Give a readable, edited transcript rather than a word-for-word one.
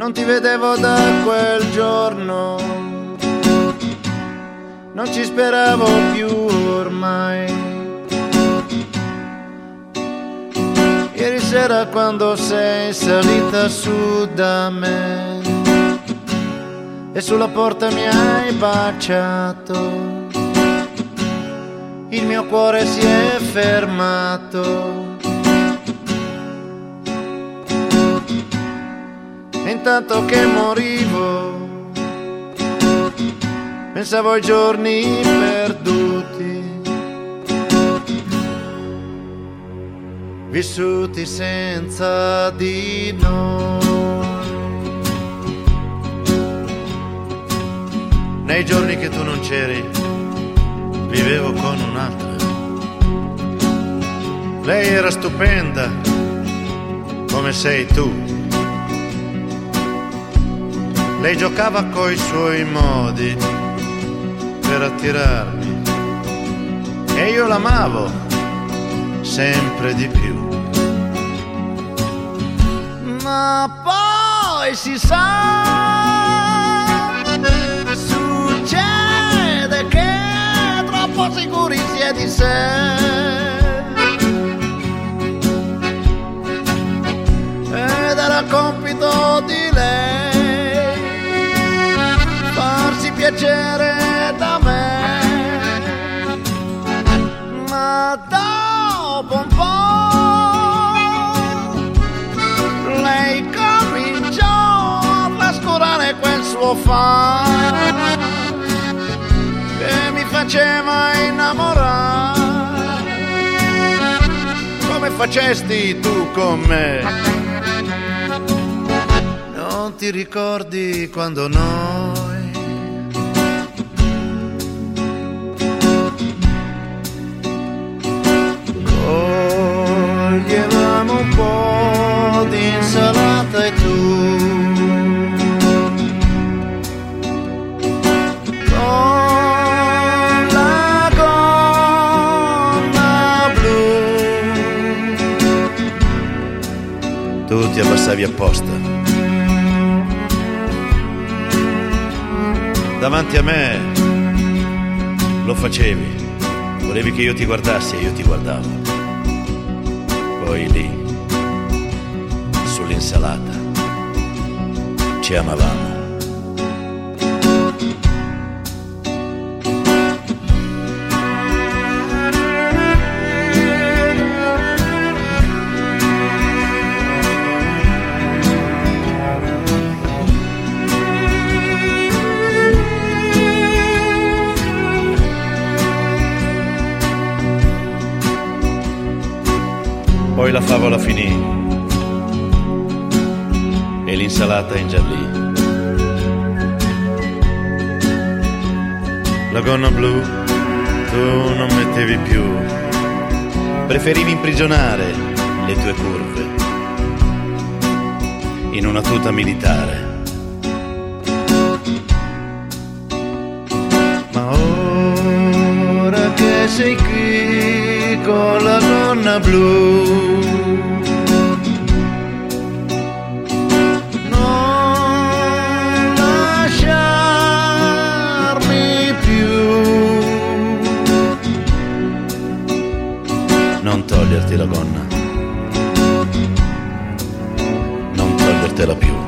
Non ti vedevo da quel giorno, non ci speravo più ormai. Ieri sera quando sei salita su da me e sulla porta mi hai baciato, il mio cuore si è fermato. E intanto che morivo pensavo ai giorni perduti, vissuti senza di noi. Nei giorni che tu non c'eri vivevo con un'altra. Lei era stupenda come sei tu. Lei giocava coi suoi modi per attirarmi e io l'amavo sempre di più. Ma poi si sa, succede che troppo sicuri si è di sé ed era compito di lei farsi piacere da me. Ma dopo un po' lei cominciò a trascurare quel suo fare che mi faceva innamorare come facesti tu con me. Non ti ricordi quando noi coglievamo un po' di insalata e tu con la gonna blu tu ti abbassavi apposta davanti a me, lo facevi, volevi che io ti guardassi e io ti guardavo. Poi lì, sull'insalata, ci amavamo. Poi la favola finì e l'insalata ingiallì. La gonna blu tu non mettevi più, preferivi imprigionare le tue curve in una tuta militare. Ma ora che sei qui con la gonna blu non lasciarmi più, non toglierti la gonna, non togliertela più.